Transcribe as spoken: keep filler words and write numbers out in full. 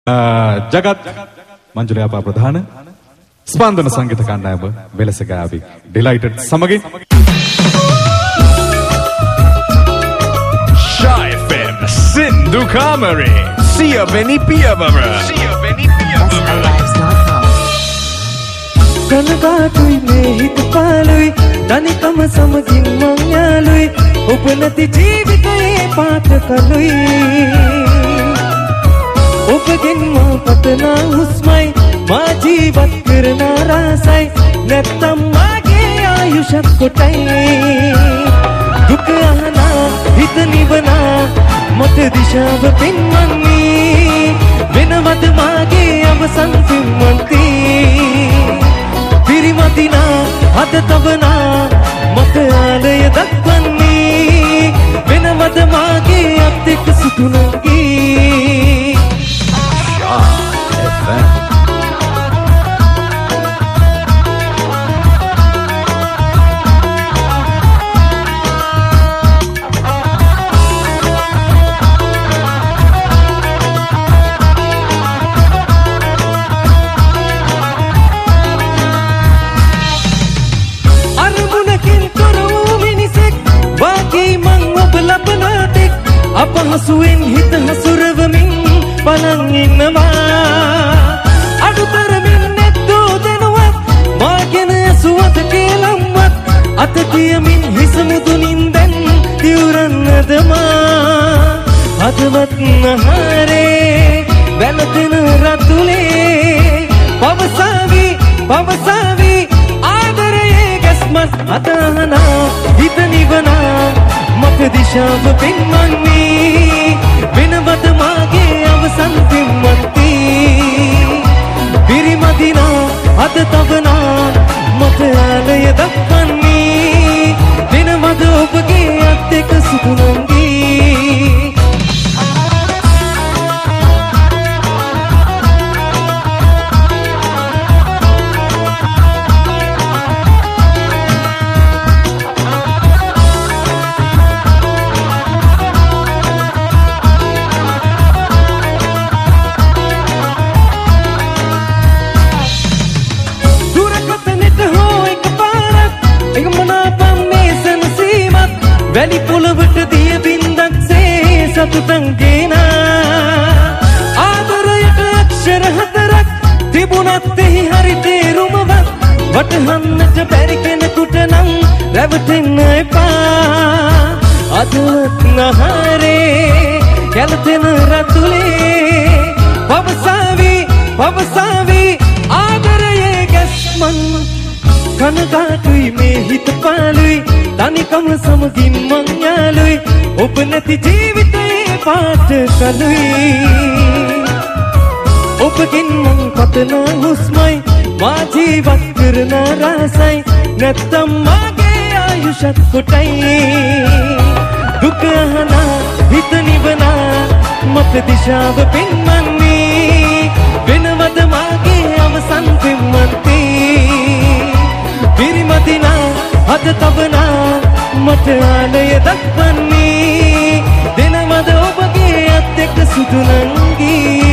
ජගත් මංජුලයාපා ප්‍රධාන ස්පන්දන සංගීත කණ්ඩායම වෙලස ගාවි ඩිලයිටඩ් සමගින් Shy F M Sindhu Kamare සියවෙනි පියවර සියවෙනි පියවර කනගාටුයි මේ හිත පාළුයි තනිකම සමගින් මං යාළුයි ඔබ නැති ජීවිතේ පාට කළුයි ඔබගෙන් මා පතනා හුස්මයි මා ජීවත් කරන රසයි නැත්තම් මාගේ ආයුෂත් කොටයි දුක අහනා හිත නිවනා මත දිශාව පෙන්වන්නේ වෙනවද මාගේ අවසන් පින්වන්ති පිරිමදිනා හද තබනා මත ආලය දක්වන්නේ වෙනවද මාගේ අත් එක්ක සුතුනගී අපහසුවෙන් හිත හසුරවමින් බලන් ඉන්නවා අඩුතරමින් නැත්තෝ දැනුවත් මාගෙන ඇසුවත කියලම්වත් අත කියමින් හිස මුදුනින් දැන් දිවුරන්නද මා හදවත් නහරේ වැළපෙන රතුලේ පවසාවි පවසාවි ආදරයේ ගැස්මත් අතහනා හිත නිවනා මත දිශාව පෙන්වන්නේ වෙනවද මාගේ අවසන් පින්වන්ති පිරිමදිනා අත තබනා මත ආලය දක්වන්නේ වෙනවද ඔබගේ අත් එක්ක සුතුනංගී වැලි පොළවට දිය බින්දක්සේ සතුටන් ගේනා ආදරයට අක්ෂර හතරක් තිබුණත් එහි හරි තේරුමවත් වටහන්නට බැරි කෙනෙකුට නම් රැවටෙන්න එපා අදවත් නහරේ ගැලපෙන රතුලේ පවසාවි පවසාවි ආදරයේ ගැස්මන් කනගාටුයි මේ හිත පාළුයි තනිකම සමගින් මං යාළුයි ඔබ නැති ජීවිතේ පාට කළුයි ඔබගෙන් මං පතන හුස්මයි මා ජීවත් කරන රසයි නැත්තම් මාගේ ආයුෂත් කොටයි දුක අහනා හිත නිවනා මත දිශාව පෙන්වන්නේ වෙනවද මාගේ අවසන් පින්වන්ති පිරිමදිනා හද තබනා මට ආලය දක්වන්නේ දෙනවද ඔබගේ අත් එක්ක සුදුනංගී